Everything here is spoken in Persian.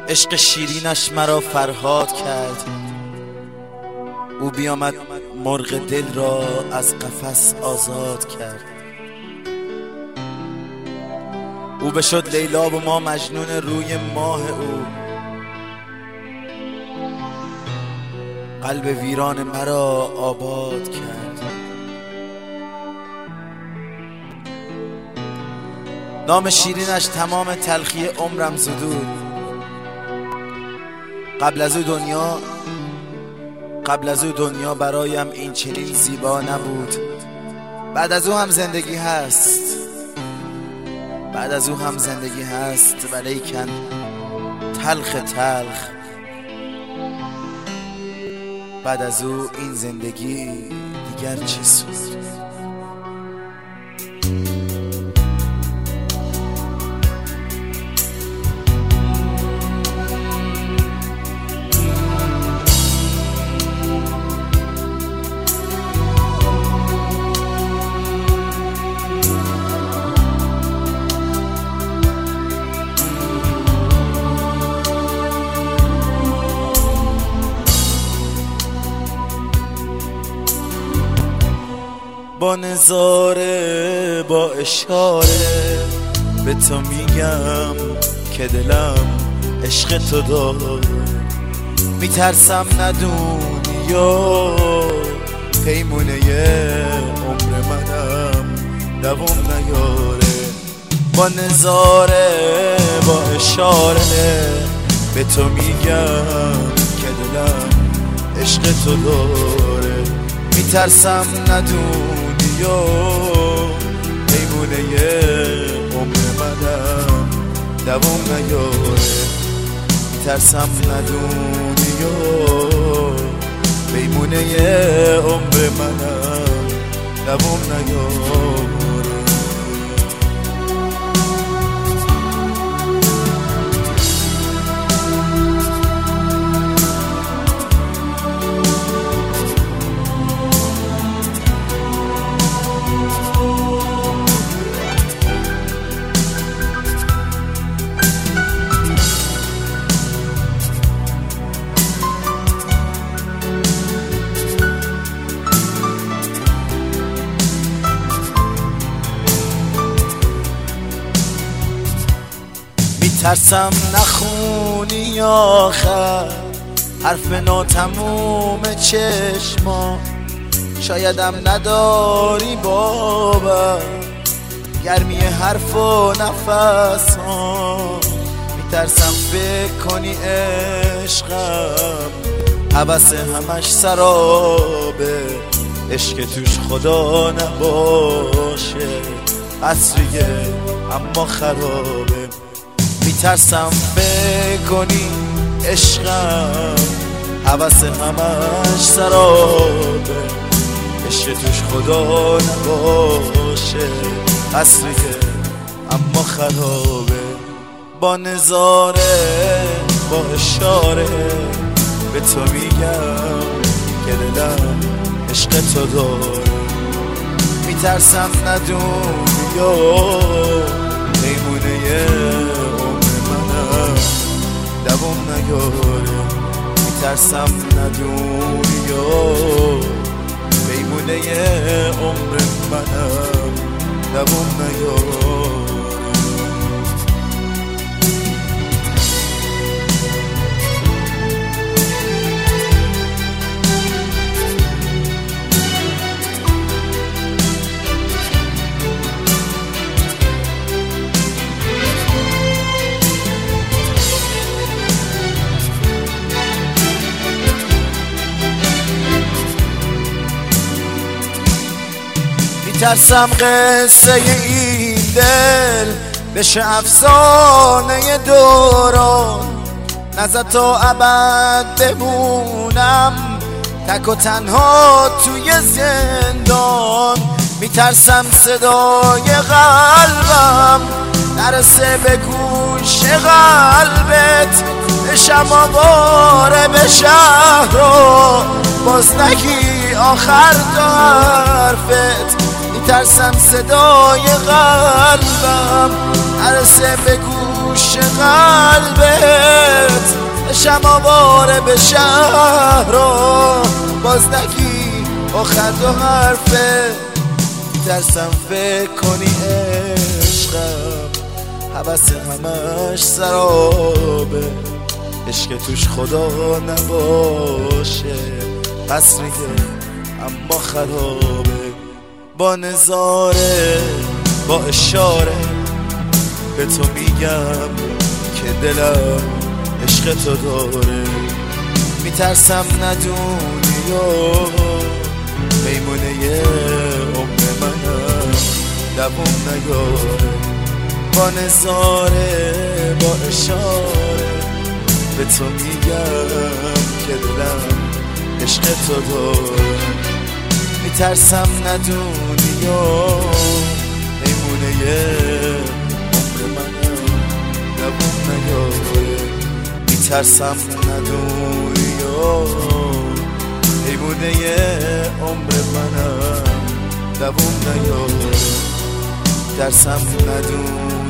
عشق شیرینش مرا فرهاد کرد. او بیامد مرغ دل را از قفس آزاد کرد. او بشد لیلا و ما مجنون روی ماه او. قلب ویران مرا آباد کرد. نام شیرینش تمام تلخی عمرم زدود. قبل از او دنیا برایم این چنین زیبا نبود. بعد از او هم زندگی هست، ولیکن تلخ بعد از او این زندگی دیگر چه سود. با نظاره با اشاره به تو میگم که دلم عشق تو داره. میترسم ندونی یا پیمونه عمر منم دوام نیاره. با نظاره با اشاره به تو میگم که دلم عشق تو داره. میترسم ندونی یا پیمونه عمر منم دوام نیاره. میترسم ندونی یا پیمونه عمر منم دوام نیاره. ترسم نخونی آخر حرف ناتموم چشما. شایدم نداری باور گرمی حرف و نفس ها. میترسم فکر کنی عشقم هوس همش سرابه. عشق توش خدا نباشه قصریه اما خرابه. میترسم بکنی عشقم هوس همش سرابه. عشق توش خدا نباشه قصریه اما خرابه. با نظاره با اشاره به تو میگم که دلم عشق تو داره. میترسم ندونی یا پیمونه دوام نیاره. میترسم ندونی یا پیمونه عمر منم دوام نیاره. میترسم قصه این دل بشه افسانه دوران. نزد تا ابد بمونم تک و تنها توی زندان. میترسم صدای قلبم نرسه به گوش قلبت. بشم آواره به شهر و باز نگی آخر تا حرفت. میترسم صدای قلبم نرسه به گوش قلبت بشم آواره به شهر رو باز نگی با خند و حرفه میترسم فکر کنی عشقم حوث همش سرابه عشق توش خدا نباشه پس میگه اما خرابه با نظاره با اشاره به تو میگم که دلم عشق تو داره میترسم ندونی و میمونه عمر منم دوام نیاره با نظاره با اشاره به تو میگم که دلم عشق تو داره میترسم ندونی و میمونه عمر منم دوام نیاره میترسم ندونی و میمونه عمر منم دوام نیاره میترسم ندونی